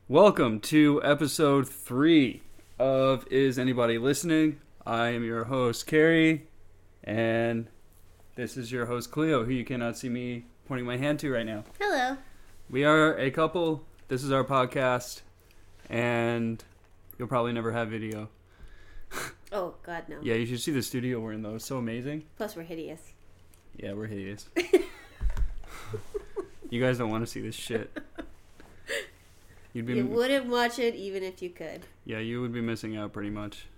Welcome to episode 3 of Is Anybody Listening? I am your host, Carrie, and this is your host, Cleo, who you cannot see me pointing my hand to right now. Hello. We are a couple. This is our podcast, and you'll probably never have video. Oh, God, no. Yeah, you should see the studio we're in, though. It's so amazing. Plus, we're hideous. Yeah, we're hideous. You guys don't want to see this shit. You wouldn't watch it even if you could. Yeah, you would be missing out pretty much.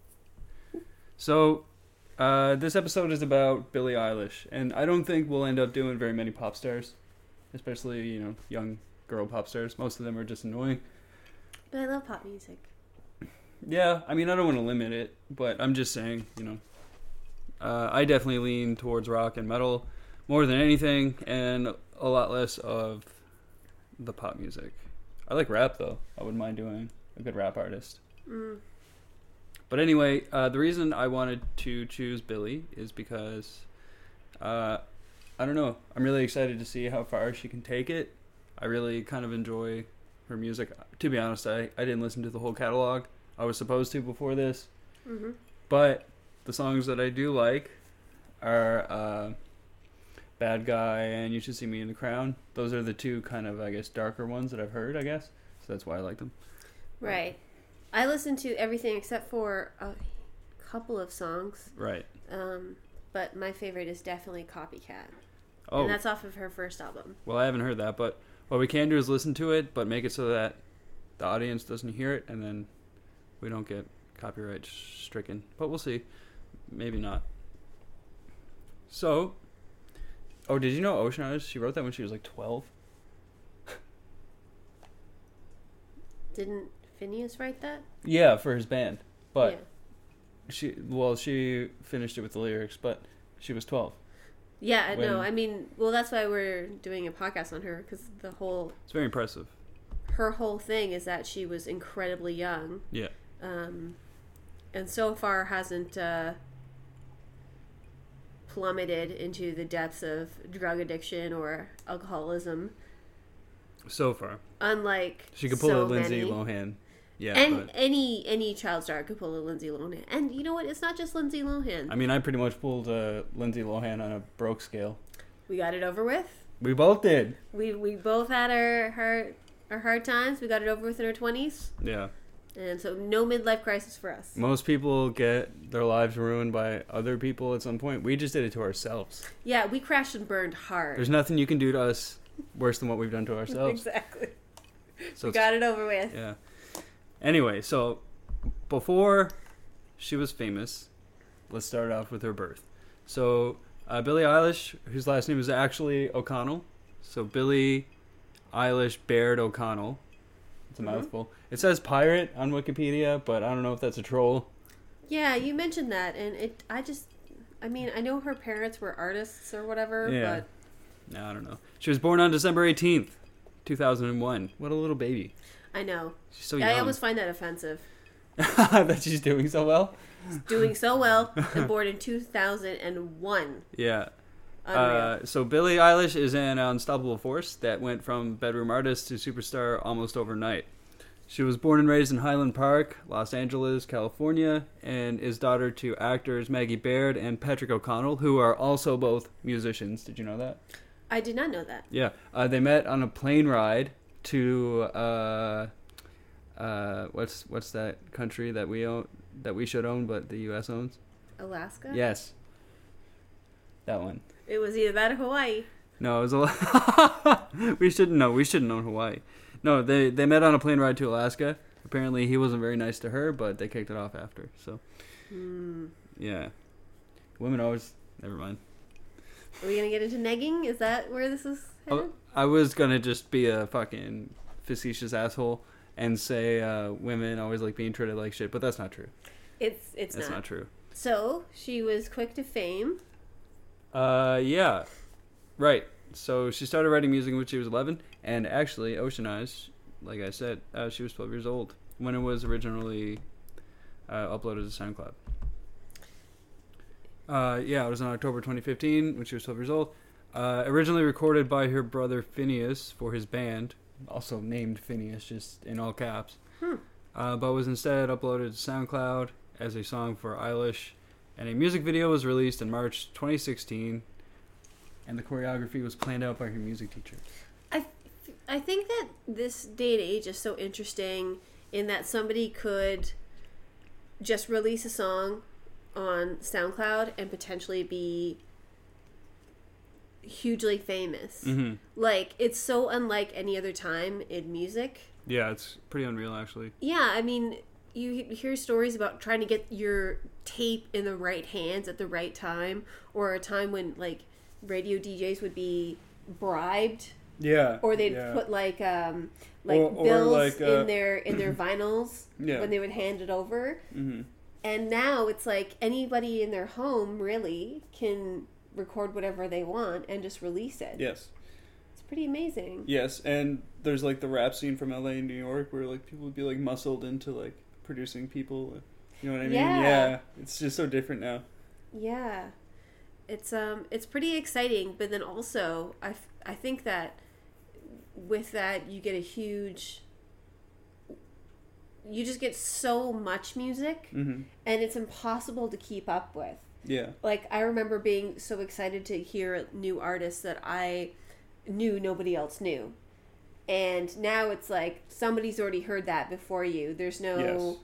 So, this episode is about Billie Eilish, and I don't think we'll end up doing very many pop stars, especially, young girl pop stars. Most of them are just annoying. But I love pop music. Yeah, I mean, I don't want to limit it, but I'm just saying, I definitely lean towards rock and metal more than anything, and a lot less of the pop music. I like rap, though. I wouldn't mind doing a good rap artist. But anyway, the reason I wanted to choose Billie is because, I don't know, I'm really excited to see how far she can take it. I really kind of enjoy her music. To be honest, I didn't listen to the whole catalog. I was supposed to before this. Mm-hmm. But the songs that I do like are Bad Guy and You Should See Me in the Crown. Those are the two kind of, I guess, darker ones that I've heard, I guess. So that's why I like them. Right. I listened to everything except for a couple of songs. Right. But my favorite is definitely Copycat. Oh. And that's off of her first album. Well, I haven't heard that, but what we can do is listen to it, but make it so that the audience doesn't hear it, and then we don't get copyright stricken. But we'll see. Maybe not. So... Oh, did you know Ocean Eyes? She wrote that when she was like 12. Didn't Phineas write that? Yeah, for his band. But yeah. she finished it with the lyrics, but she was 12. Yeah, no, I mean, well, that's why we're doing a podcast on her, because It's very impressive. her whole thing is that she was incredibly young. Yeah. And so far hasn't plummeted into the depths of drug addiction or alcoholism. So far. Unlike she could pull so a Lindsay many. Lohan. Yeah. And any child star could pull a Lindsay Lohan. And you know what? It's not just Lindsay Lohan. I mean, I pretty much pulled a Lindsay Lohan on a broke scale. We got it over with. We both did. We both had our hard times. We got it over with in our 20s. Yeah. And so no midlife crisis for us. Most people get their lives ruined by other people at some point. We just did it to ourselves. Yeah, we crashed and burned hard. There's nothing you can do to us worse than what we've done to ourselves. Exactly. So we got it over with. Yeah. Anyway, so before she was famous, let's start off with her birth. So Billie Eilish, whose last name is actually O'Connell. So Billie Eilish Baird O'Connell. It's a mouthful. It says pirate on Wikipedia, but I don't know if that's a troll. Yeah, you mentioned that, and I know her parents were artists or whatever, but... No, I don't know. She was born on December 18th, 2001. What a little baby. I know. She's so young. I always find that offensive. That she's doing so well? Doing so well, and born in 2001. Yeah. Unreal. So Billie Eilish is an unstoppable force that went from bedroom artist to superstar almost overnight. She was born and raised in Highland Park, Los Angeles, California, and is daughter to actors Maggie Baird and Patrick O'Connell, who are also both musicians. Did you know that? I did not know that. Yeah. They met on a plane ride to what's that country that we should own but the US owns? Alaska? Yes. That one. It was either that or Hawaii. No, it was we shouldn't own Hawaii. No, they met on a plane ride to Alaska. Apparently he wasn't very nice to her, but they kicked it off after. So yeah. Women always never mind. Are we gonna get into negging? Is that where this is headed? I was gonna just be a fucking facetious asshole and say women always like being treated like shit, but that's not true. It's not true. So she was quick to fame. Yeah. Right. So she started writing music when she was 11, and actually, Ocean Eyes, like I said, she was 12 years old when it was originally uploaded to SoundCloud. Yeah, it was in October 2015 when she was 12 years old. Originally recorded by her brother Phineas for his band, also named Phineas, just in all caps. Hmm. But was instead uploaded to SoundCloud as a song for Eilish, and a music video was released in March 2016, and the choreography was planned out by her music teacher. I think that this day and age is so interesting in that somebody could just release a song on SoundCloud and potentially be hugely famous. Mm-hmm. Like, it's so unlike any other time in music. Yeah, it's pretty unreal, actually. Yeah, I mean, you hear stories about trying to get your tape in the right hands at the right time, or a time when, like, radio DJs would be bribed. Yeah. Or they'd put like bills in their vinyls when they would hand it over. Mm-hmm. And now it's like anybody in their home really can record whatever they want and just release it. Yes. It's pretty amazing. Yes, and there's like the rap scene from LA and New York where like people would be like muscled into like producing people. You know what I mean? Yeah. It's just so different now. Yeah. It's pretty exciting, but then also I think that with that you get you just get so much music, mm-hmm. and it's impossible to keep up with. Yeah. Like, I remember being so excited to hear new artists that I knew nobody else knew. And now it's like somebody's already heard that before you. There's no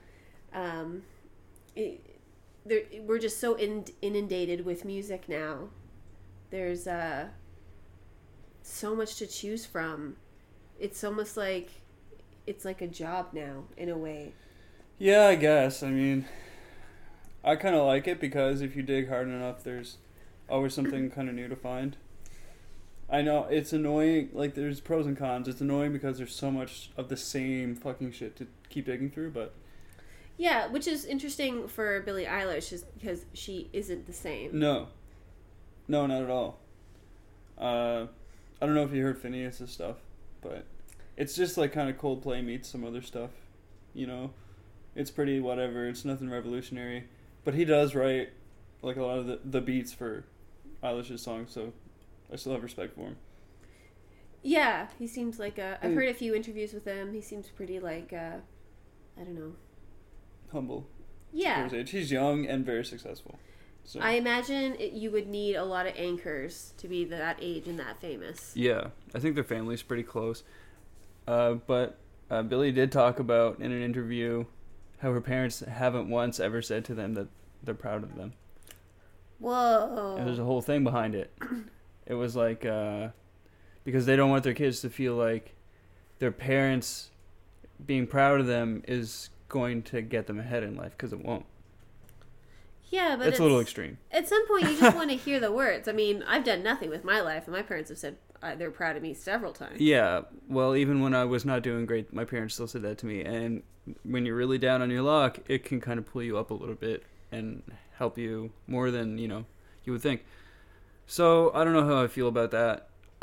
we're just so inundated with music now. There's so much to choose from. It's almost like it's like a job now, in a way. Yeah, I guess. I mean, I kind of like it because if you dig hard enough, there's always something kind of new to find. I know it's annoying, like there's pros and cons. It's annoying because there's so much of the same fucking shit to keep digging through, but... Yeah, which is interesting for Billie Eilish, is because she isn't the same. No, not at all. I don't know if you heard Phineas' stuff, but it's just like kind of Coldplay meets some other stuff, you know? It's pretty whatever, it's nothing revolutionary. But he does write like a lot of the beats for Eilish's songs, so I still have respect for him. Yeah, he seems like I've heard a few interviews with him. He seems pretty like, I don't know. Humble. Yeah. For his age. He's young and very successful. So. I imagine you would need a lot of anchors to be that age and that famous. Yeah, I think their family's pretty close. But Billie did talk about in an interview how her parents haven't once ever said to them that they're proud of them. Whoa. And there's a whole thing behind it. It was like, because they don't want their kids to feel like their parents being proud of them is going to get them ahead in life, because it won't. Yeah, but it's a little extreme. At some point, you just want to hear the words. I mean, I've done nothing with my life, and my parents have said they're proud of me several times. Yeah, well, even when I was not doing great, my parents still said that to me. And when you're really down on your luck, it can kind of pull you up a little bit and help you more than, you would think. So, I don't know how I feel about that.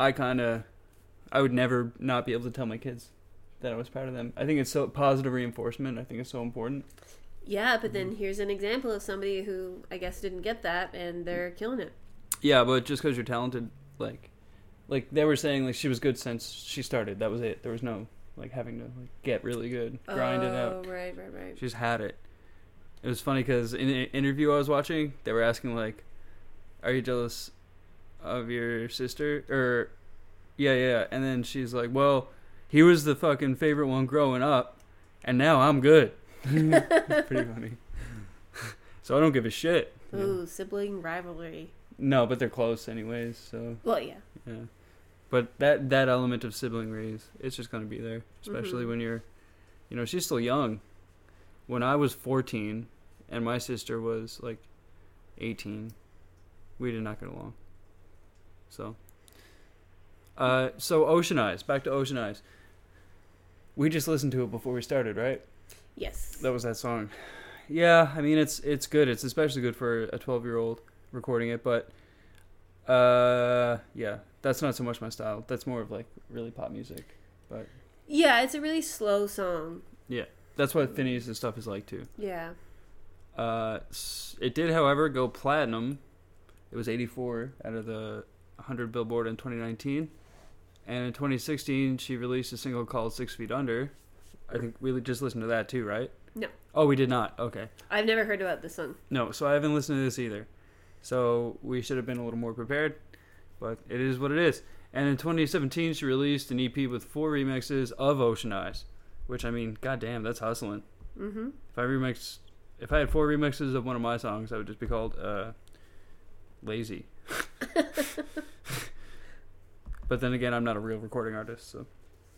I would never not be able to tell my kids that I was proud of them. I think it's so positive reinforcement. I think it's so important. Yeah, but then here's an example of somebody who I guess didn't get that, and they're killing it. Yeah, but just because you're talented, like they were saying, like she was good since she started. That was it. There was no having to get really good, grind it out. Oh, right. She just had it. It was funny because in an interview I was watching, they were asking "Are you jealous of your sister?" Or yeah, and then she's like, "Well, he was the fucking favorite one growing up, and now I'm good." Pretty funny. So I don't give a shit. Ooh, sibling rivalry. No, but they're close anyways, so. Well, yeah. Yeah. But that element of sibling raise, it's just going to be there. Especially when you're, she's still young. When I was 14 and my sister was 18, we did not get along. So Ocean Eyes, back to Ocean Eyes. We just listened to it before we started, right? Yes. That was that song. Yeah, I mean, it's good. It's especially good for a 12-year-old recording it, but yeah, that's not so much my style. That's more of really pop music. But yeah, it's a really slow song. Yeah, that's what Phineas' stuff is like too. Yeah. It did, however, go platinum. It was 84 out of the 100 Billboard in 2019, And in 2016, she released a single called 6 Feet Under. I think we just listened to that too, right? No. Oh, we did not. Okay. I've never heard about this song. No, so I haven't listened to this either. So we should have been a little more prepared, but it is what it is. And in 2017, she released an EP with 4 remixes of Ocean Eyes, which, I mean, goddamn, that's hustling. Mm-hmm. If I had 4 remixes of one of my songs, I would just be called Lazy. But then again, I'm not a real recording artist, so.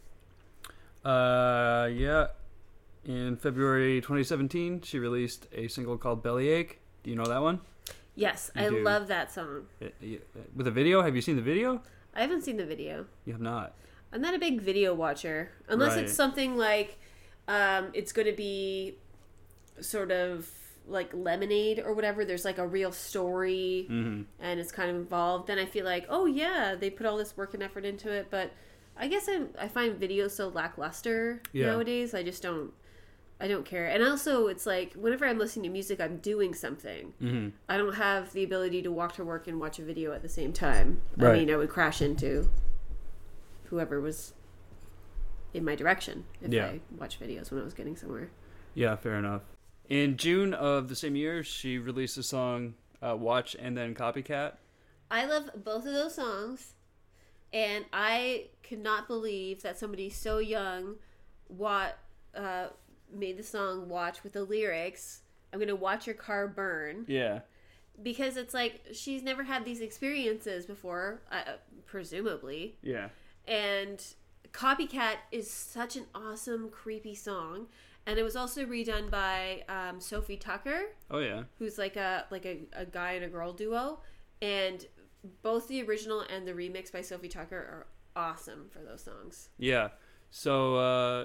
Yeah. In February 2017, she released a single called Bellyache. Do you know that one? Yes, You I do. love that song. With a video? Have you seen the video? I haven't seen the video. You have not. I'm not a big video watcher. Unless Right. it's something like it's going to be sort of like Lemonade or whatever. There's like a real story Mm-hmm. and it's kind of involved. Then I feel like, oh yeah, they put all this work and effort into it. But I guess I find videos so lackluster nowadays. I don't care. And also, it's like, whenever I'm listening to music, I'm doing something. Mm-hmm. I don't have the ability to walk to work and watch a video at the same time. Right. I mean, I would crash into whoever was in my direction if I watched videos when I was getting somewhere. Yeah, fair enough. In June of the same year, she released the song Watch and then Copycat. I love both of those songs, and I could not believe that somebody so young made the song Watch with the lyrics, I'm going to watch your car burn. Yeah. Because it's like, she's never had these experiences before, presumably. Yeah. And Copycat is such an awesome, creepy song. And it was also redone by Sophie Tucker, Oh, yeah. who's like a guy and a girl duo. And both the original and the remix by Sophie Tucker are awesome for those songs. Yeah. So,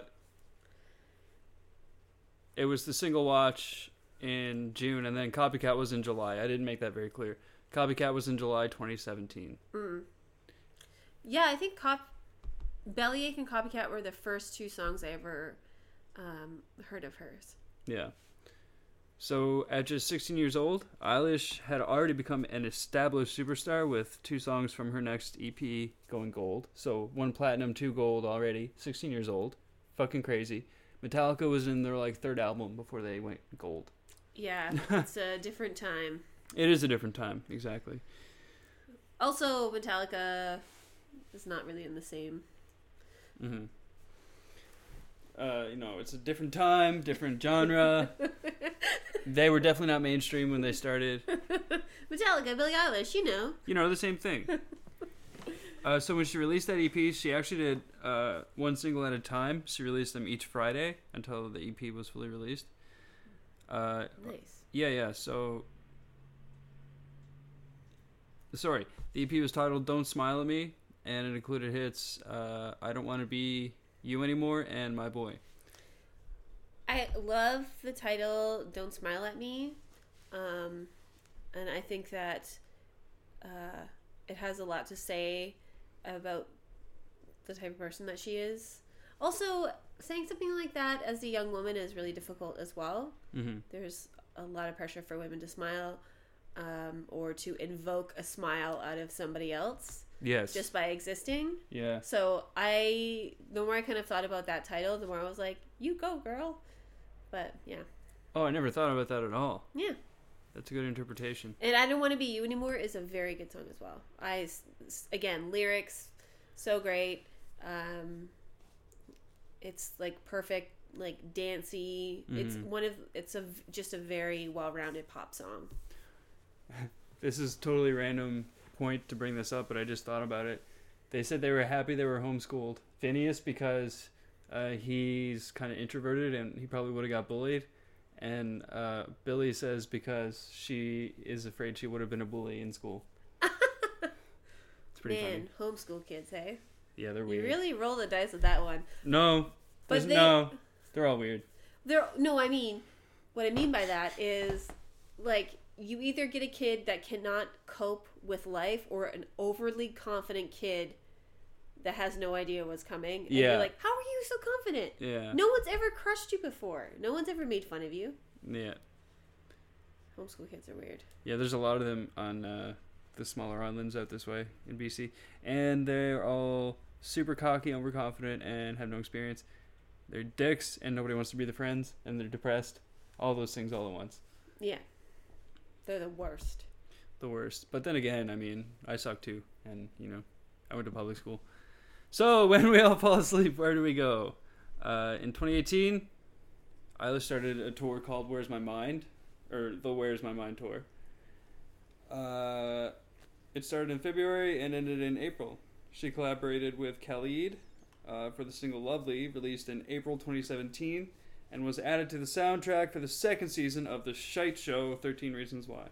it was the single Watch in June, and then Copycat was in July. I didn't make that very clear. Copycat was in July 2017. Yeah, I think Bellyache and Copycat were the first 2 songs I ever heard of hers. Yeah. So, at just 16 years old, Eilish had already become an established superstar with 2 songs from her next EP going gold. So, 1 platinum, 2 gold already. 16 years old. Fucking crazy. Metallica was in their, 3rd album before they went gold. Yeah, it's a different time. It is a different time, exactly. Also, Metallica is not really in the same. Mm-hmm. It's a different time, different genre. They were definitely not mainstream when they started. Metallica, Billie Eilish, you know. The same thing. So when she released that EP, she actually did 1 single at a time. She released them each Friday until the EP was fully released. Nice. Yeah. So, sorry, the EP was titled "Don't Smile at Me," and it included hits "I Don't Want to Be You Anymore" and "My Boy." I love the title "Don't Smile at Me," and I think that it has a lot to say about the type of person that she is. Also, saying something like that as a young woman is really difficult as well. Mm-hmm. There's a lot of pressure for women to smile or to invoke a smile out of somebody else Yes. just by existing. Yeah. So the more I kind of thought about that title, the more I was like, you go, girl. But yeah. Oh, I never thought about that at all. Yeah. That's a good interpretation. And I Don't Want to Be You Anymore is a very good song as well. Again, lyrics, so great. It's like perfect, like dancey. Mm-hmm. It's just a very well-rounded pop song. This is totally random point to bring this up, but I just thought about it. They said they were happy they were homeschooled. Phineas, because he's kind of introverted and he probably would have got bullied. And Billy says because she is afraid she would have been a bully in school. It's pretty funny. Homeschool kids, hey? Yeah, they're You weird. really roll the dice with that one. No. But They're all weird. What I mean by that is, like, you either get a kid that cannot cope with life or an overly confident kid that has no idea what's coming. And you're like, how are you so confident? Yeah. No one's ever crushed you before. No one's ever made fun of you. Yeah. Homeschool kids are weird. Yeah, there's a lot of them on the smaller islands out this way in BC. And they're all super cocky, overconfident, and have no experience. They're dicks, and nobody wants to be their friends, and they're depressed. All those things all at once. Yeah. They're the worst. The worst. But then again, I mean, I suck too, and I went to public school. So when we all fall asleep, where do we go? In 2018, Eilish started a tour called Where's My Mind? Or the Where's My Mind tour. It started in February and ended in April. She collaborated with Khalid for the single Lovely, released in April 2017, and was added to the soundtrack for the second season of the shite show 13 Reasons Why.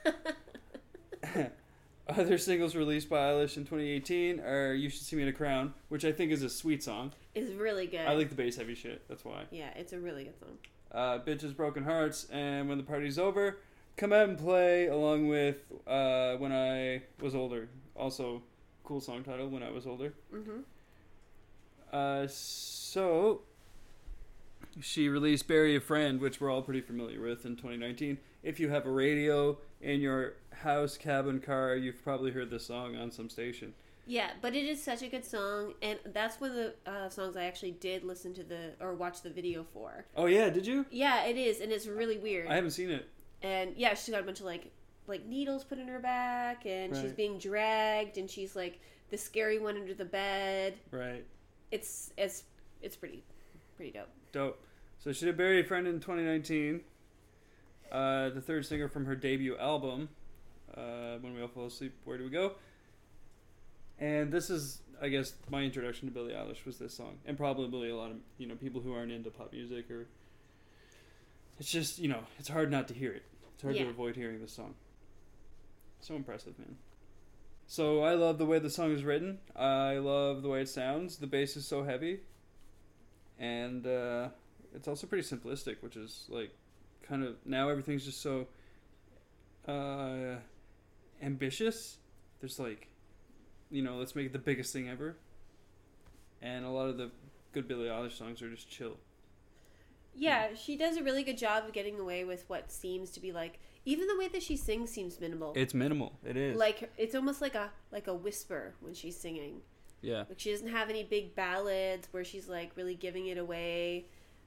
Other singles released by Eilish in 2018 are You Should See Me in a Crown, which I think is a sweet song. It's really good. I like the bass heavy shit, that's why. Yeah, it's a really good song. Bitches, Broken Hearts, and When the Party's Over. Come Out and Play, along with When I Was Older. Also, cool song title, When I Was Older. Mm-hmm. So, she released Bury a Friend, which we're all pretty familiar with, in 2019. If you have a radio in your house, cabin, car, you've probably heard this song on some station. Yeah, but it is such a good song, and that's one of the songs I actually did listen to or watch the video for. Oh yeah, did you? Yeah, it is, and it's really weird. I haven't seen it. And yeah, she's got a bunch of like needles put in her back, and she's Right. being dragged, and she's like the scary one under the bed. Right. It's pretty dope. Dope. So she did Bury a Friend in 2019. The third singer from her debut album, When We All Fall Asleep, Where Do We Go? And this is, I guess, my introduction to Billie Eilish was this song. And probably a lot of, people who aren't into pop music or... It's just, it's hard not to hear it. It's hard to avoid hearing this song. So impressive, man. So I love the way the song is written. I love the way it sounds. The bass is so heavy. And it's also pretty simplistic, which is, like, kind of... Now everything's just so ambitious. There's, like... let's make it the biggest thing ever. And a lot of the good Billie Eilish songs are just chill. Yeah, she does a really good job of getting away with what seems to be like... Even the way that she sings seems minimal. It's minimal. It is. Like, it's almost like a whisper when she's singing. Yeah. Like, she doesn't have any big ballads where she's, like, really giving it away.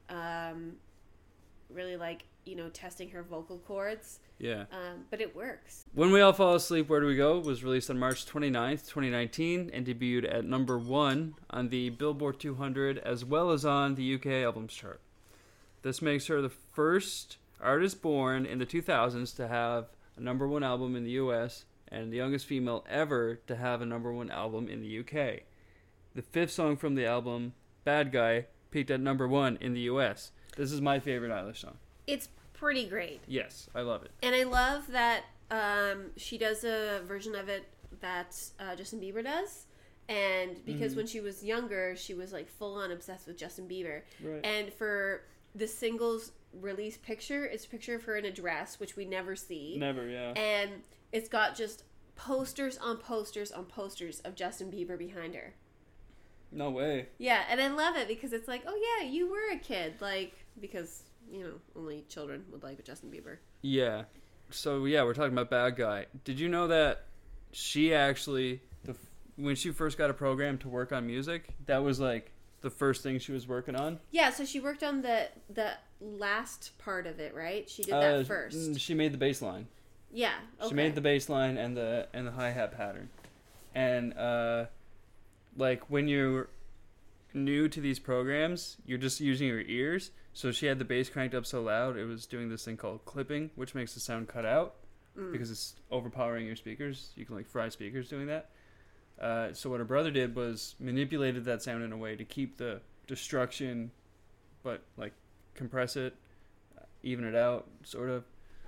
Really, like, testing her vocal cords. Yeah. But it works. When We All Fall Asleep, Where Do We Go? Was released on March 29th, 2019, and debuted at number 1 on the Billboard 200 as well as on the UK Albums Chart. This makes her the first artist born in the 2000s to have a number 1 album in the US and the youngest female ever to have a number 1 album in the UK. The 5th song from the album, Bad Guy, peaked at number 1 in the US. This is my favorite Eilish song. It's pretty great. Yes, I love it. And I love that she does a version of it that Justin Bieber does. And because when she was younger, she was like full on obsessed with Justin Bieber. Right. And for the singles release picture, it's a picture of her in a dress, which we never see. Never, yeah. And it's got just posters on posters on posters of Justin Bieber behind her. No way. Yeah, and I love it because it's like, oh yeah, you were a kid. Like, because, only children would like Justin Bieber. Yeah. So, yeah, we're talking about Bad Guy. Did you know that she actually, when she first got a program to work on music, that was, like, the first thing she was working on? Yeah, so she worked on the last part of it, right? She did that first. She made the bass line. Yeah, okay. She made the bass line and the hi-hat pattern. And, like, when you're new to these programs, you're just using your ears. So she had the bass cranked up so loud, it was doing this thing called clipping, which makes the sound cut out because it's overpowering your speakers. You can, like, fry speakers doing that. So what her brother did was manipulated that sound in a way to keep the destruction, but, like, compress it, even it out, sort of.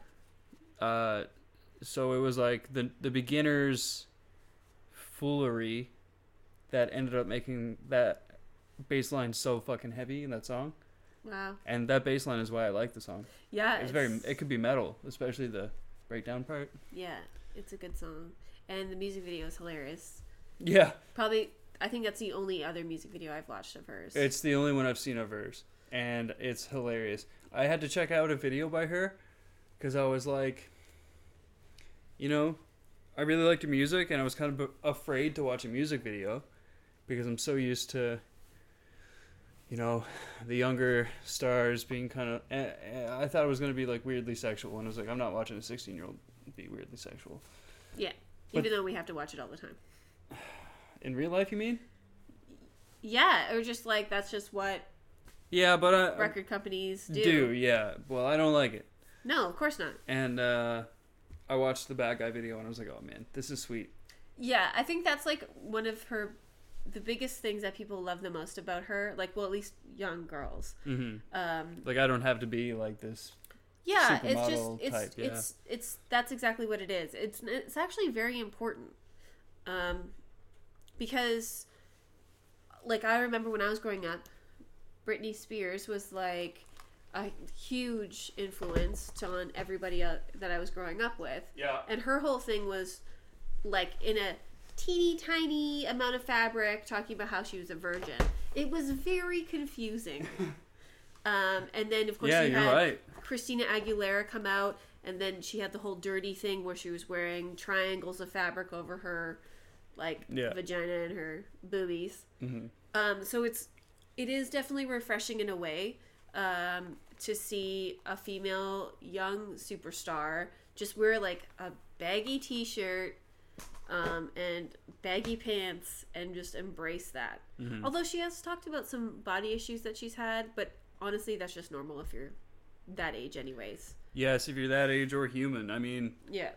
So it was like the beginner's foolery that ended up making that bass line so fucking heavy in that song. Wow. And that bass line is why I like the song. Yeah. It could be metal, especially the breakdown part. Yeah, it's a good song. And the music video is hilarious. Yeah. Probably, I think that's the only other music video I've watched of hers. It's the only one I've seen of hers. And it's hilarious. I had to check out a video by her because I was like, I really liked her music and I was kind of afraid to watch a music video. because I'm so used to, the younger stars being kind of. I thought it was going to be like weirdly sexual, and I was like, I'm not watching a 16-year-old be weirdly sexual. Yeah, even though we have to watch it all the time. In real life, you mean? Yeah, or just like that's just what. Yeah, but record companies do. Yeah. Well, I don't like it. No, of course not. And I watched the Bad Guy video, and I was like, oh man, this is sweet. Yeah, I think that's like one of the biggest things that people love the most about her. Like, well, at least young girls. Mm-hmm. Like, I don't have to be like this. Yeah, supermodel it's type, yeah. it's that's exactly what it is. It's actually very important, because, like, I remember when I was growing up, Britney Spears was like a huge influence on everybody that I was growing up with. Yeah. And her whole thing was like in a teeny tiny amount of fabric talking about how she was a virgin. It was very confusing. And then of course you had Christina Aguilera come out, and then she had the whole dirty thing where she was wearing triangles of fabric over her vagina and her boobies. Mm-hmm. So it is definitely refreshing in a way to see a female young superstar just wear like a baggy t-shirt and baggy pants and just embrace that. Mm-hmm. Although she has talked about some body issues that she's had, but honestly that's just normal if you're that age anyways. Yes, if you're that age or human. I mean, yeah.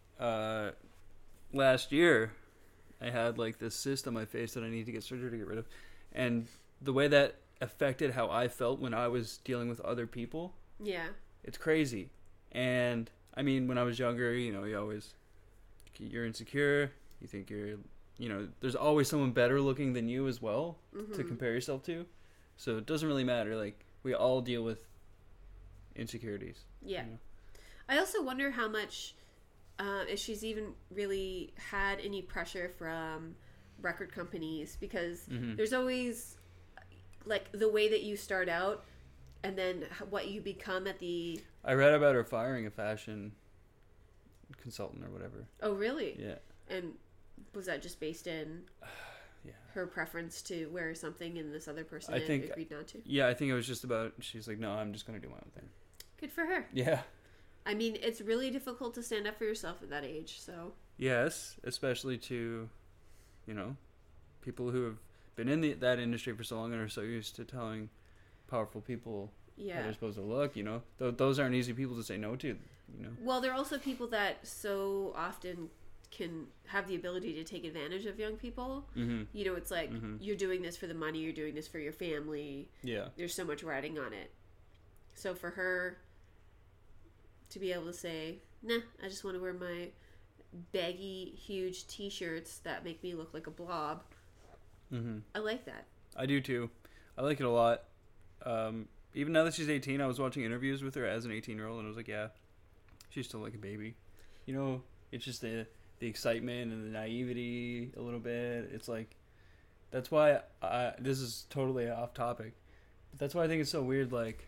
Last year I had like this cyst on my face that I need to get surgery to get rid of, and the way that affected how I felt when I was dealing with other people. Yeah. It's crazy. And I mean, when I was younger, you're insecure. You think there's always someone better looking than you as well to compare yourself to. So it doesn't really matter. Like, we all deal with insecurities. Yeah. I also wonder how much, if she's even really had any pressure from record companies, because there's always like the way that you start out and then what you become at the... I read about her firing a fashion consultant or whatever. Oh, really? Yeah. And was that just based in her preference to wear something and this other person agreed not to? Yeah, I think it was just about, she's like, no, I'm just going to do my own thing. Good for her. Yeah. I mean, it's really difficult to stand up for yourself at that age, so... Yes, especially to, people who have been in that industry for so long and are so used to telling powerful people how they're supposed to look, those aren't easy people to say no to, Well, there are also people that so often can have the ability to take advantage of young people. Mm-hmm. It's like, you're doing this for the money, you're doing this for your family. Yeah. There's so much riding on it. So for her to be able to say, nah, I just want to wear my baggy, huge t-shirts that make me look like a blob. Mm-hmm. I like that. I do too. I like it a lot. Even now that she's 18, I was watching interviews with her as an 18-year-old, and I was like, yeah, she's still like a baby. It's just the excitement and the naivety a little bit. It's like, that's why this is totally off topic, but that's why I think it's so weird, like,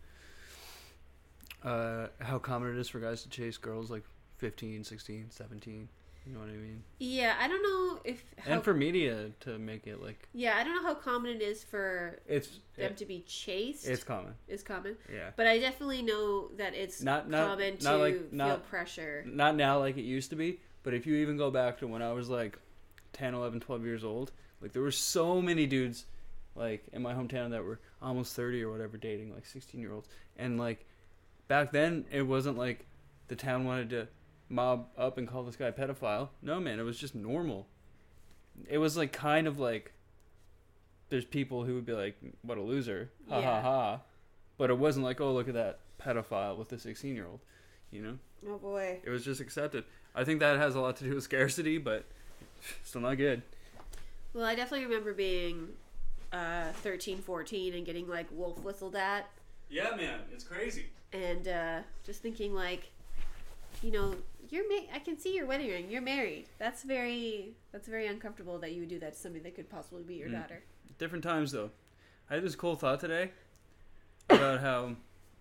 how common it is for guys to chase girls like 15, 16, 17. You know what I mean? Yeah, I don't know if... and for media to make it like... Yeah, I don't know how common it is for them to be chased. It's common. It's common? Yeah. But I definitely know that it's common to feel pressure. Not now like it used to be, but if you even go back to when I was like 10, 11, 12 years old, like there were so many dudes like in my hometown that were almost 30 or whatever dating like 16-year-olds. And like back then it wasn't like the town wanted to mob up and call this guy a pedophile. No, man, it was just normal. It was like kind of like there's people who would be like, what a loser, ha ha ha, but it wasn't like, oh, look at that pedophile with a 16-year-old, Oh boy. It was just accepted. I think that has a lot to do with scarcity, but still not good. Well, I definitely remember being 13, 14 and getting like wolf whistled at. Yeah, man, it's crazy. And just thinking like, I can see your wedding ring. You're married. That's very uncomfortable that you would do that to somebody that could possibly be your daughter. Different times, though. I had this cool thought today about how...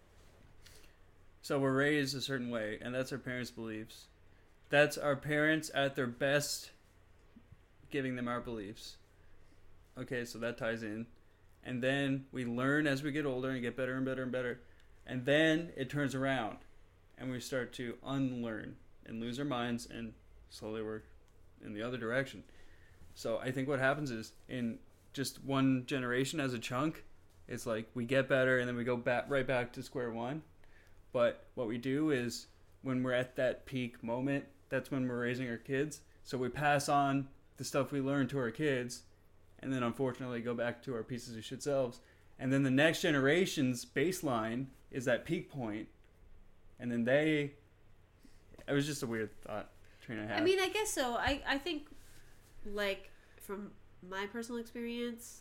So we're raised a certain way, and that's our parents' beliefs. That's our parents at their best giving them our beliefs. Okay, so that ties in. And then we learn as we get older and get better and better and better. And then it turns around and we start to unlearn and lose our minds and slowly work in the other direction. So I think what happens is in just one generation as a chunk, it's like we get better and then we go back right back to square one. But what we do is when we're at that peak moment, that's when we're raising our kids. So we pass on the stuff we learned to our kids and then unfortunately go back to our pieces of shit selves. And then the next generation's baseline is that peak point. And then it was just a weird thought train I had. I mean, I guess so. I think, like, from my personal experience,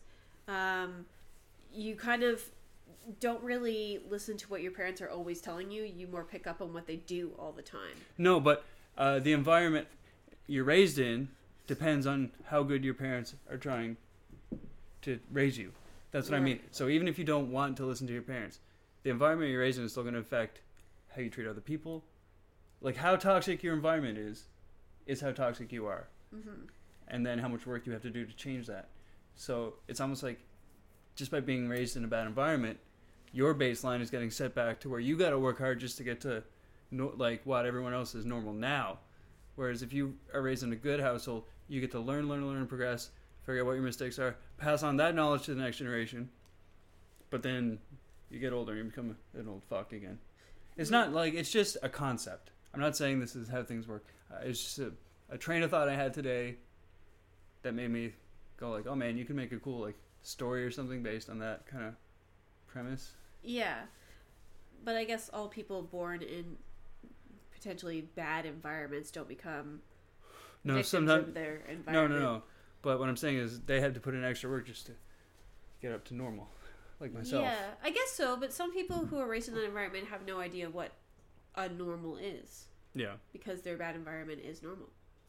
you kind of don't really listen to what your parents are always telling you. You more pick up on what they do all the time. No, but the environment you're raised in depends on how good your parents are trying to raise you. That's what I mean. So even if you don't want to listen to your parents, the environment you're raised in is still going to affect how you treat other people. Like how toxic your environment is how toxic you are. Mm-hmm. And then how much work you have to do to change that. So it's almost like just by being raised in a bad environment, your baseline is getting set back to where you got to work hard just to get to like what everyone else is normal now. Whereas if you are raised in a good household, you get to learn, progress, figure out what your mistakes are, pass on that knowledge to the next generation. But then you get older and you become an old fuck again. It's not like, it's just a concept. I'm not saying this is how things work. It's just a train of thought I had today that made me go like, oh man, you can make a cool like story or something based on that kind of premise. Yeah. But I guess all people born in potentially bad environments don't become victims of their environment. No. But what I'm saying is they had to put in extra work just to get up to normal, like myself. Yeah, I guess so. But some people who are raised in that environment have no idea what a normal is. Yeah. Because their bad environment is normal.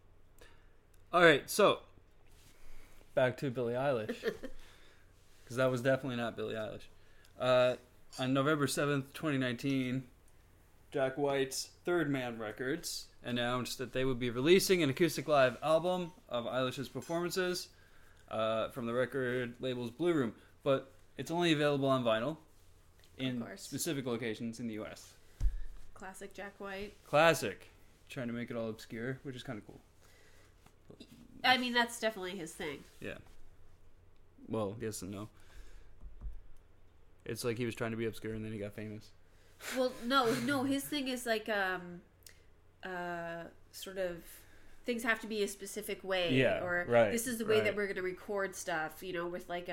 All right, so back to Billie Eilish. Because that was definitely not Billie Eilish. On November 7th, 2019, Jack White's Third Man Records announced that they would be releasing an acoustic live album of Eilish's performances from the record label's Blue Room. But it's only available on vinyl in specific locations in the U.S. Classic Jack White. Classic. Trying to make it all obscure, which is kind of cool. I mean, that's definitely his thing. Yeah. Well, yes and no. It's like he was trying to be obscure and then he got famous. Well, no, his thing is like, sort of, things have to be a specific way. Yeah, or right, this is the way that we're going to record stuff, with like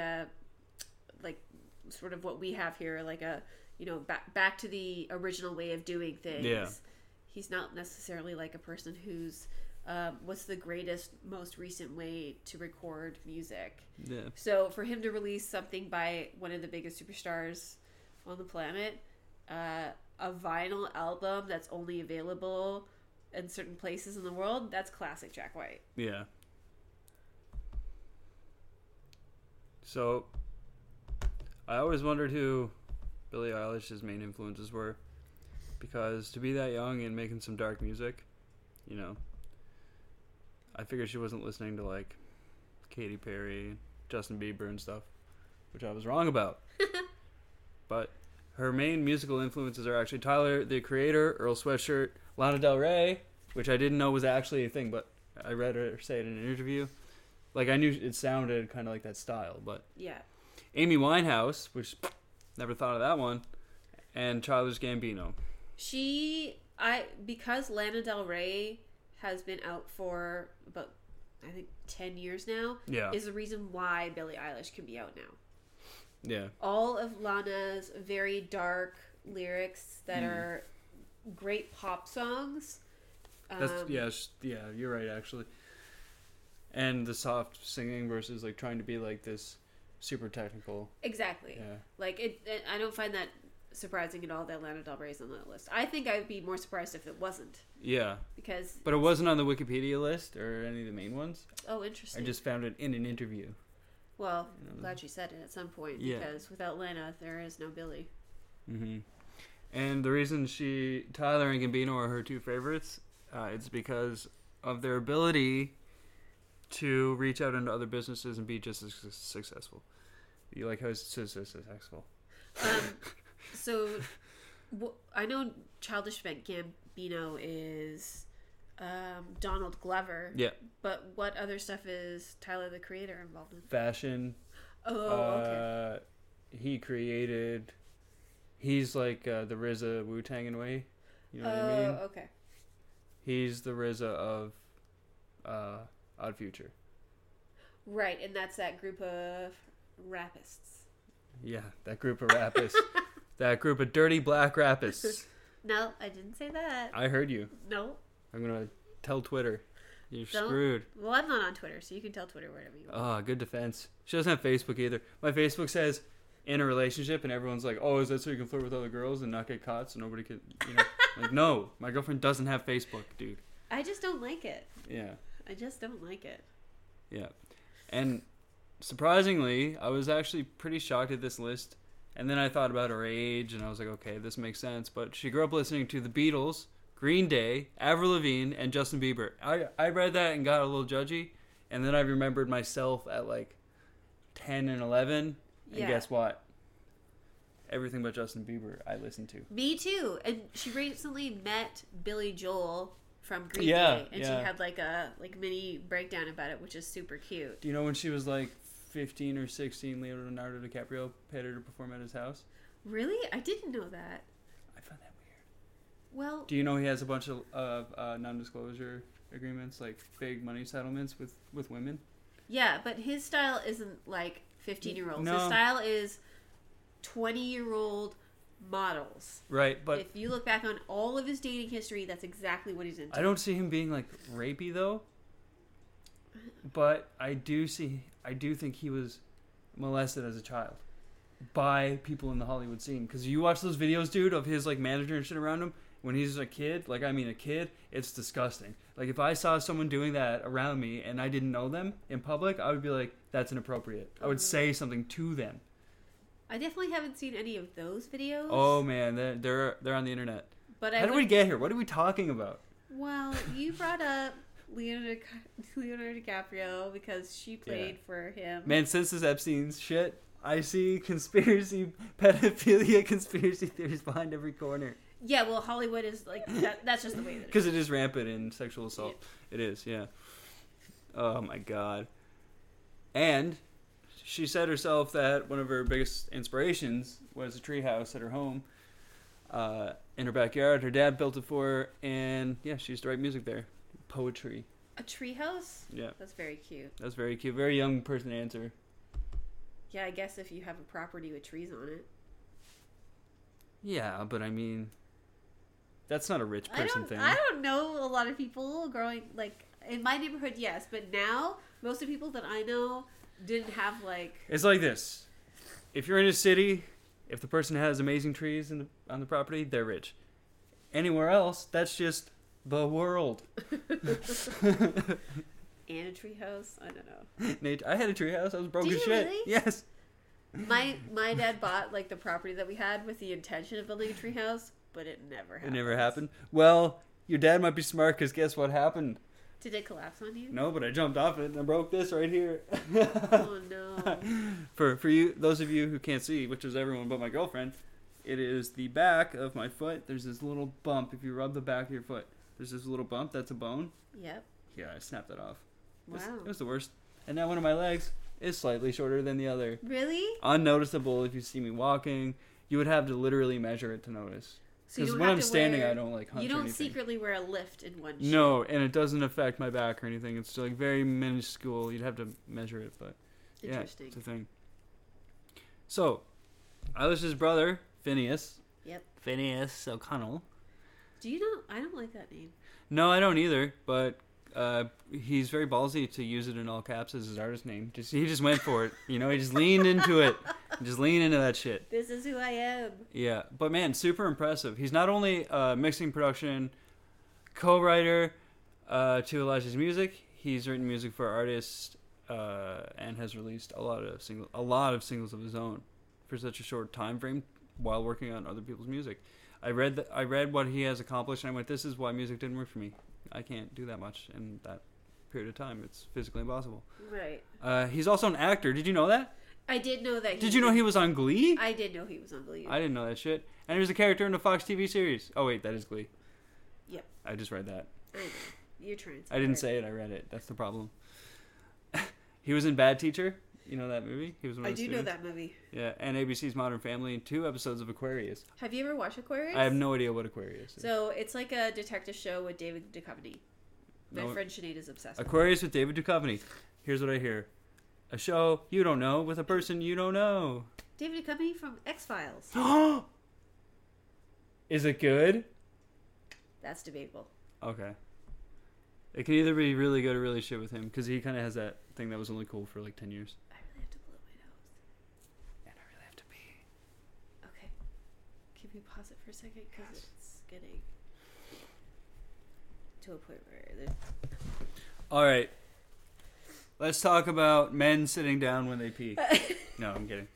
sort of what we have here, like back to the original way of doing things. Yeah. He's not necessarily like a person who's, what's the greatest, most recent way to record music. Yeah. So for him to release something by one of the biggest superstars on the planet, a vinyl album that's only available in certain places in the world, that's classic Jack White. Yeah. So, I always wondered who Billie Eilish's main influences were. Because to be that young and making some dark music, I figured she wasn't listening to like Katy Perry, Justin Bieber and stuff, which I was wrong about. But her main musical influences are actually Tyler, the Creator, Earl Sweatshirt, Lana Del Rey, which I didn't know was actually a thing, but I read her say it in an interview. Like, I knew it sounded kind of like that style, but... Yeah. Amy Winehouse, which never thought of that one, and Childish Gambino. Because Lana Del Rey has been out for about, I think, 10 years now, is the reason why Billie Eilish can be out now. Yeah. All of Lana's very dark lyrics that are great pop songs. You're right, actually. And the soft singing versus like trying to be like this super technical. Exactly. Yeah. Like I don't find that surprising at all that Lana Del Rey's on that list. I think I'd be more surprised if it wasn't. Yeah. But it wasn't on the Wikipedia list or any of the main ones. Oh, interesting. I just found it in an interview. Well, I'm glad you said it at some point, because without Lana, there is no Billie. Mm-hmm. And the reason Tyler and Gambino are her two favorites, it's because of their ability to reach out into other businesses and be just as successful. You like how it's so successful. So I know Childish Gambino is Donald Glover. Yeah. But what other stuff is Tyler the Creator involved in? Fashion. Oh, okay. He's like the RZA Wu-Tang in a way. You know what I mean? Oh, okay. He's the RZA of Odd Future. Right, and that's that group of rapists. Yeah, that group of rapists. That group of dirty black rapists. No, I didn't say that. I heard you. No. I'm going to tell Twitter. You're Don't. screwed. Well, I'm not on Twitter, so you can tell Twitter whatever you want. Oh, good defense. She doesn't have Facebook either. My Facebook says in a relationship, and everyone's like, "Oh, is that so you can flirt with other girls and not get caught, so nobody can, you know?" Like, no, my girlfriend doesn't have Facebook, dude. I just don't like it. Yeah. I just don't like it. Yeah. And surprisingly, I was actually pretty shocked at this list. And then I thought about her age, and I was like, okay, this makes sense. But she grew up listening to the Beatles, Green Day, Avril Lavigne, and Justin Bieber. I read that and got a little judgy. And then I remembered myself at like 10 and 11. And guess what? Everything but Justin Bieber I listened to. Me too. And she recently met Billy Joel from Green Day, and she had like a mini breakdown about it, which is super cute. Do you know when she was like 15 or 16, Leonardo DiCaprio paid her to perform at his house? Really? I didn't know that. I found that weird. Well, do you know he has a bunch of non-disclosure agreements, like big money settlements with women? Yeah, but his style isn't like 15-year-olds. No. His style is 20-year-old models. Right, but if you look back on all of his dating history, that's exactly what he's into. I don't see him being like rapey though. But I do think he was molested as a child by people in the Hollywood scene. Because you watch those videos, dude, of his like manager and shit around him when he's a kid. Like, I mean, a kid. It's disgusting. Like, if I saw someone doing that around me and I didn't know them in public, I would be like, that's inappropriate. I would say something to them. I definitely haven't seen any of those videos. Oh man, they're on the internet. But how did we get here? What are we talking about? Well, you brought up Leonardo DiCaprio because she played for him. Man, since this Epstein's shit, I see pedophilia conspiracy theories behind every corner. Yeah, well, Hollywood is like that. That's just the way that it is. Because it is rampant in sexual assault. Yeah. It is, yeah. Oh my god. And she said herself that one of her biggest inspirations was a treehouse at her home in her backyard. Her dad built it for her, and yeah, she used to write music there. Poetry. A treehouse? Yeah. That's very cute. That's very cute. Very young person answer. Yeah, I guess if you have a property with trees on it. Yeah, but I mean, that's not a rich person thing. I don't know a lot of people growing, like, in my neighborhood, yes, but now, most of the people that I know didn't have, like... It's like this. If you're in a city, if the person has amazing trees on the property, they're rich. Anywhere else, that's just the world. And a treehouse? I don't know. Nate, I had a treehouse. I was broke Did as you shit. Really? Yes. My dad bought, like, the property that we had with the intention of building a treehouse, but it never happened. It never happened? Well, your dad might be smart, because guess what happened? Did it collapse on you? No, but I jumped off it and I broke this right here. Oh, no. For you, those of you who can't see, which is everyone but my girlfriend, it is the back of my foot. There's this little bump. If you rub the back of your foot, there's this little bump. That's a bone. Yep. Yeah, I snapped that off. Wow. It was the worst. And now one of my legs is slightly shorter than the other. Really? Unnoticeable if you see me walking. You would have to literally measure it to notice. Because when I'm standing, I don't like hunch or anything. You don't secretly wear a lift in one shoe. No, and it doesn't affect my back or anything. It's like very minuscule. You'd have to measure it, but yeah, it's a thing. So, Eilish's brother, Phineas. Yep. Phineas O'Connell. Do you know? I don't like that name. No, I don't either, but he's very ballsy to use it in all caps as his artist name. He just went for it. You know, he just leaned into it. Just lean into that shit. This is who I am. Yeah, but man, super impressive. He's not only mixing production, co-writer to Elijah's music. He's written music for artists and has released a lot of singles of his own for such a short time frame while working on other people's music. I read what he has accomplished, and I went, "This is why music didn't work for me. I can't do that much," and that period of time. It's physically impossible. Right. He's also an actor. Did you know that? I did know that. Did you know he was on Glee? I did know he was on Glee. I didn't know that shit. And he was a character in the Fox TV series. Oh wait, that is Glee. Yep. I just read that. I know. You're trying to. I didn't say it. I read it. That's the problem. He was in Bad Teacher. You know that movie? He was one I of the do know students. that movie. Yeah, and ABC's Modern Family and 2 episodes of Aquarius. Have you ever watched Aquarius? I have no idea what Aquarius is. So it's like a detective show with David Duchovny. My No. friend Sinead is obsessed with Aquarius with David Duchovny. Here's what I hear. A show you don't know with a person you don't know. it. David Duchovny from X-Files. Is it good? That's debatable. Okay. It can either be really good or really shit with him, because he kind of has that thing that was only cool for like 10 years. I really have to blow my nose. And I really have to pee. Okay. Can we pause it for a second? Because it's getting to a point where there's... Alright. Let's talk about men sitting down when they pee. No, I'm kidding.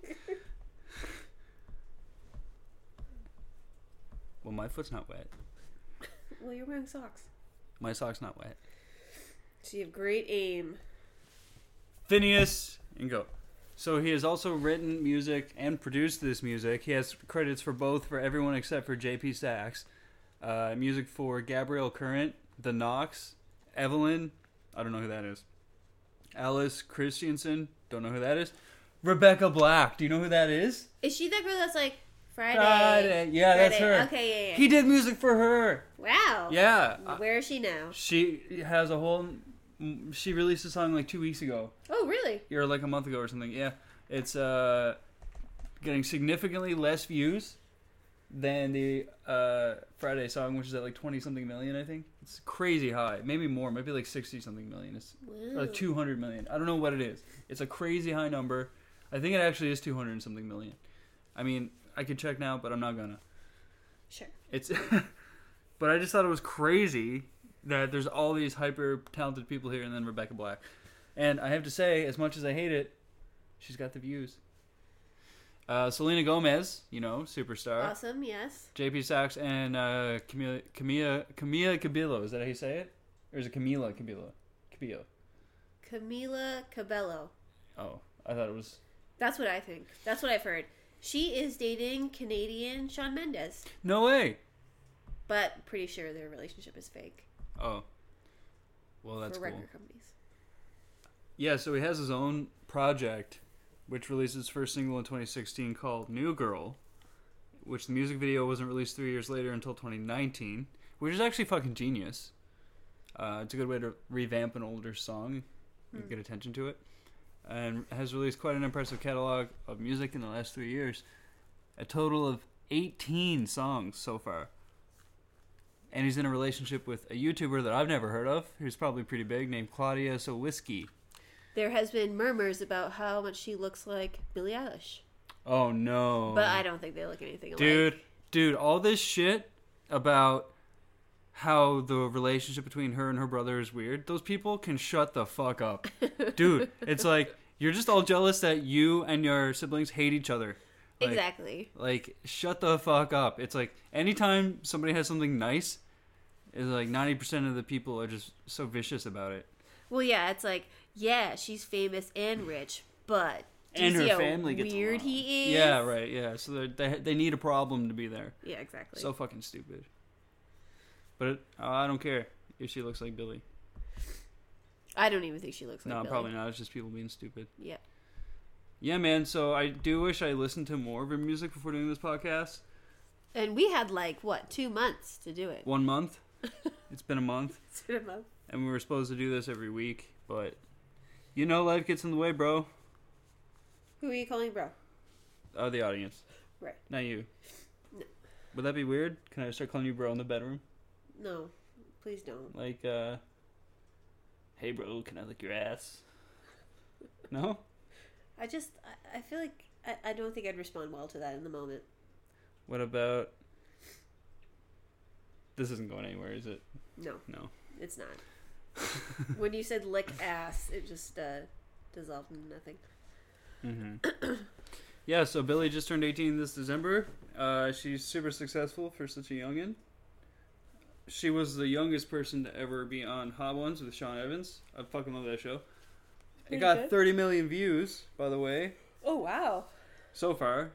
Well, my foot's not wet. Well, you're wearing socks. My sock's not wet. So you have great aim. Phineas and go. So he has also written music and produced this music. He has credits for both for everyone except for J.P. Sachs. Music for Gabrielle Current, The Knox, Evelyn, I don't know who that is. Alice Christensen, don't know who that is. Rebecca Black, do you know who that is? Is she that girl that's like Friday? Yeah, Friday. that's her. Okay, yeah. He did music for her. Wow. Yeah. Where is she now? She has a whole... She released a song like 2 weeks ago. Oh, really? Or like a month ago or something. Yeah. It's getting significantly less views than the Friday song, which is at like 20-something million, I think. It's crazy high. Maybe more. Maybe like 60-something million. It's or like 200 million. I don't know what it is. It's a crazy high number. I think it actually is 200-something million. I mean, I could check now, but I'm not gonna. Sure. It's... But I just thought it was crazy that there's all these hyper talented people here and then Rebecca Black. And I have to say, as much as I hate it, she's got the views. Selena Gomez, you know, superstar. Awesome, yes. JP Sachs and Camila Cabello. Is that how you say it? Or is it Camila Cabello? Camila Cabello. Oh, I thought it was... That's what I think. That's what I've heard. She is dating Canadian Shawn Mendes. No way! But pretty sure their relationship is fake. Oh. Well, that's for cool. record companies. Yeah, so he has his own project, which released its first single in 2016 called New Girl, which the music video wasn't released 3 years later until 2019, which is actually fucking genius. It's a good way to revamp an older song and get attention to it. And has released quite an impressive catalog of music in the last 3 years. A total of 18 songs so far. And he's in a relationship with a YouTuber that I've never heard of, who's probably pretty big, named Claudia Sowiski. There has been murmurs about how much she looks like Billie Eilish. Oh, no. But I don't think they look anything alike. Dude, all this shit about how the relationship between her and her brother is weird, those people can shut the fuck up. Dude, it's like, you're just all jealous that you and your siblings hate each other. Like, exactly. Like, shut the fuck up. It's like, anytime somebody has something nice, it's like 90% of the people are just so vicious about it. Well, yeah, it's like, yeah, she's famous and rich, but do And you see her how family gets weird along. he is? Yeah, right, yeah. So they need a problem to be there. Yeah, exactly. So fucking stupid. But I don't care if she looks like Billy. I don't even think she looks like No, Billie. probably not. It's just people being stupid. Yeah. Yeah, man. So I do wish I listened to more of her music before doing this podcast. And we had 2 months to do it. 1 month. It's been a month. It's been a month. And we were supposed to do this every week. But, life gets in the way, bro. Who are you calling bro? The audience. Right. Not you. No. Would that be weird? Can I start calling you bro in the bedroom? No. Please don't. Like, hey, bro, can I lick your ass? No? I feel like I don't think I'd respond well to that in the moment. What about... This isn't going anywhere, is it? No. No. It's not. When you said lick ass, it just dissolved into nothing. Mm-hmm. Yeah, so Billie just turned 18 this December. She's super successful for such a youngin. she was the youngest person to ever be on Hot Ones with Sean Evans. I fucking love that show. It got good. 30 million views, by the way, Oh, wow. so far.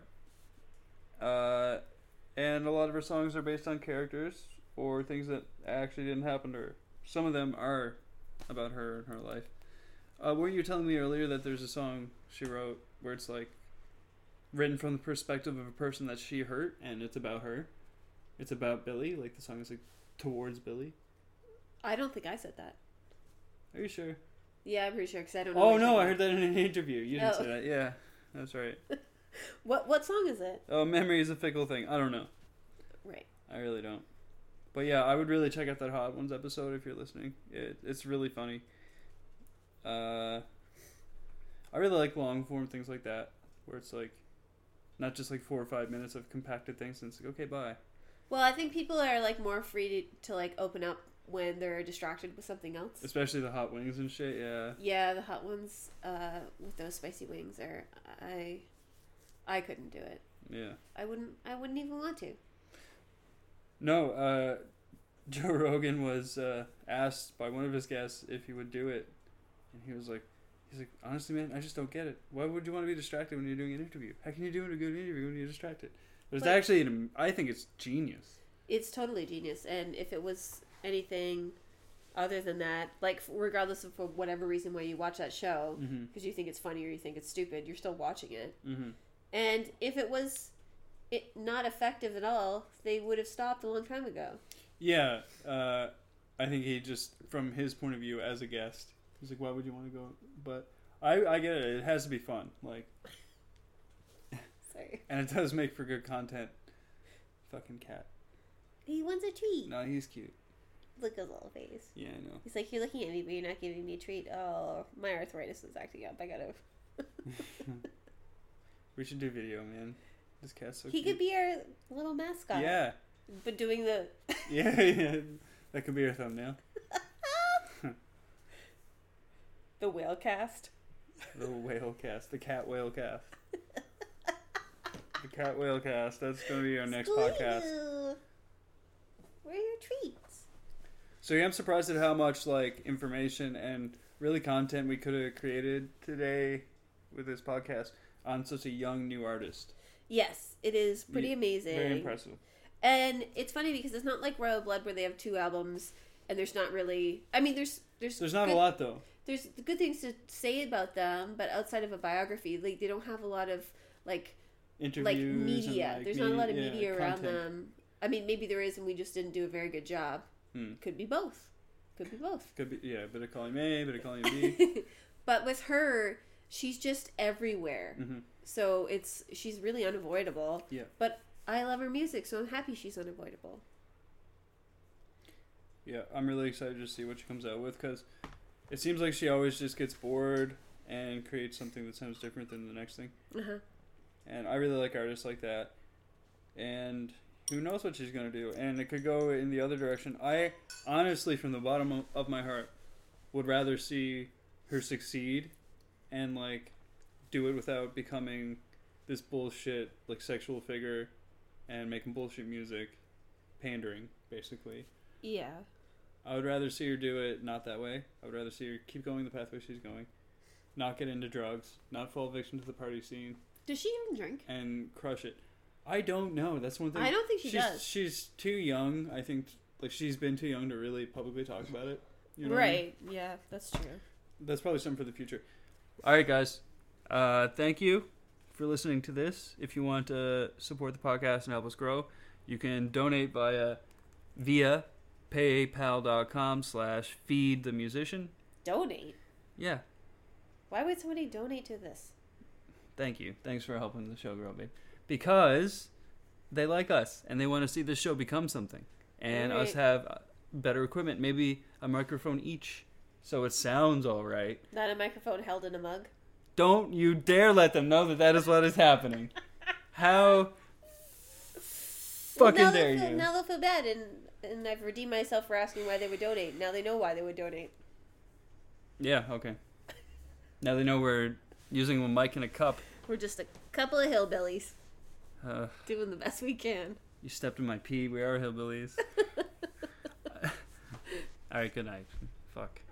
And a lot of her songs are based on characters or things that actually didn't happen to her. Some of them are about her and her life. Weren't you telling me earlier that there's a song she wrote where it's like written from the perspective of a person that she hurt, and it's about her? It's about Billy. Like the song is like towards Billy. I don't think I said that. Are you sure? Yeah, I'm pretty sure because I don't know. Oh what no, you're I heard that in an interview. You didn't Oh. say that. Yeah, that's right. What song is it? Oh, memory is a fickle thing. I don't know. Right. I really don't. But yeah, I would really check out that Hot Ones episode if you're listening. It's really funny. I really like long form things like that, where it's like not just like 4 or 5 minutes of compacted things and it's like, okay, bye. Well, I think people are like more free to like open up when they're distracted with something else. Especially the hot wings and shit, yeah. Yeah, the hot ones with those spicy wings are I couldn't do it. Yeah. I wouldn't even want to. No, Joe Rogan was asked by one of his guests if he would do it. And he's like, honestly, man, I just don't get it. Why would you want to be distracted when you're doing an interview? How can you do a good interview when you're distracted? But it's actually, I think it's genius. It's totally genius. And if it was anything other than that, like regardless of for whatever reason why you watch that show, because you think it's funny or you think it's stupid, you're still watching it. Mm-hmm. And if it was not effective at all, they would have stopped a long time ago. Yeah, I think he just, from his point of view as a guest, he's like, why would you want to go? But I get it. It has to be fun. Like, Sorry. and it does make for good content. Fucking cat. He wants a treat. No, he's cute. Look at his little face. Yeah, I know. He's like, you're looking at me, but you're not giving me a treat. Oh, my arthritis is acting up. I gotta... We should do video, man. This cat's so He cute. could be our little mascot. Yeah. But doing the... Yeah. That could be our thumbnail. the whale cast. The whale cast. The cat whale cast. The cat whale cast. That's going to be our next podcast. Scooby-Doo. Where are your treats? So yeah, I'm surprised at how much like information and really content we could have created today with this podcast on such a young new artist. Yes, it is pretty amazing. Very impressive. And it's funny because it's not like Royal Blood where they have 2 albums and there's not really... I mean, there's not a lot though. There's good things to say about them, but outside of a biography, like they don't have a lot of like Interviews like media. and, like, There's not a lot of yeah, media around content. them. I mean, maybe there is, and we just didn't do a very good job. Could be both. Could be both. Could be, yeah, bit of calling A, bit of calling B. But with her, she's just everywhere. So she's really unavoidable. Yeah. But I love her music, so I'm happy she's unavoidable. Yeah, I'm really excited to see what she comes out with because it seems like she always just gets bored and creates something that sounds different than the next thing. And I really like artists like that. And who knows what she's going to do. And it could go in the other direction. I honestly, from the bottom of my heart, would rather see her succeed and like do it without becoming this bullshit like sexual figure and making bullshit music, pandering, basically. Yeah. I would rather see her do it not that way. I would rather see her keep going the pathway she's going. Not get into drugs. Not fall victim to the party scene. Does she even drink? And crush it. I don't know. That's one thing. I don't think she does. She's too young. I think like she's been too young to really publicly talk about it. You know what I mean? Right. Yeah, that's true. That's probably something for the future. All right, guys. Thank you for listening to this. If you want to support the podcast and help us grow, you can donate via paypal.com/feedthemusician. Donate? Yeah. Why would somebody donate to this? Thank you. Thanks for helping the show grow, babe. Because they like us and they want to see this show become something. And us have better equipment. Maybe a microphone each so it sounds all right. Not a microphone held in a mug? Don't you dare let them know that that is what is happening. How fucking dare you? Now they'll feel bad, and I've redeemed myself for asking why they would donate. Now they know why they would donate. Yeah, okay. Now they know we're using a mic and a cup. We're just a couple of hillbillies Uh, doing the best we can. You stepped in my pee. We are hillbillies. All right, good night. Fuck.